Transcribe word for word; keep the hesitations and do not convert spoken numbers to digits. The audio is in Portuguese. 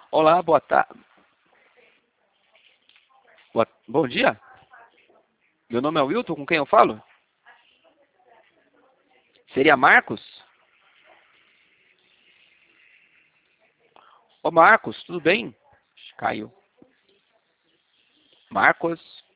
Olá, boa tarde. Boa... Bom dia. Meu nome é Wilton, com quem eu falo? Seria Marcos? Ô Marcos, tudo bem? Caiu. Marcos.